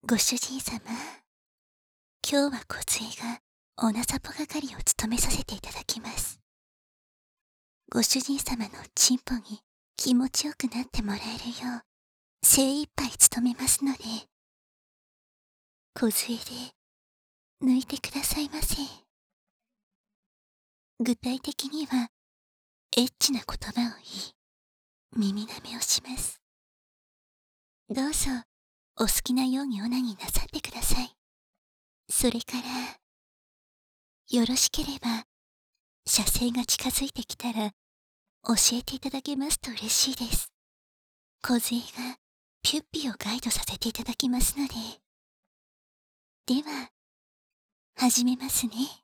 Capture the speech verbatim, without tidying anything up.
ご主人様、今日は梢がおなさぽ係を務めさせていただきます。ご主人様のチンポに気持ちよくなってもらえるよう精一杯務めますので、梢で抜いてくださいませ。具体的にはエッチな言葉を言い、耳舐めをします。どうぞお好きなようにオナニーなさってください。それからよろしければ射精が近づいてきたら教えていただけますと嬉しいです。梢がピュッピをガイドさせていただきますので。では始めますね。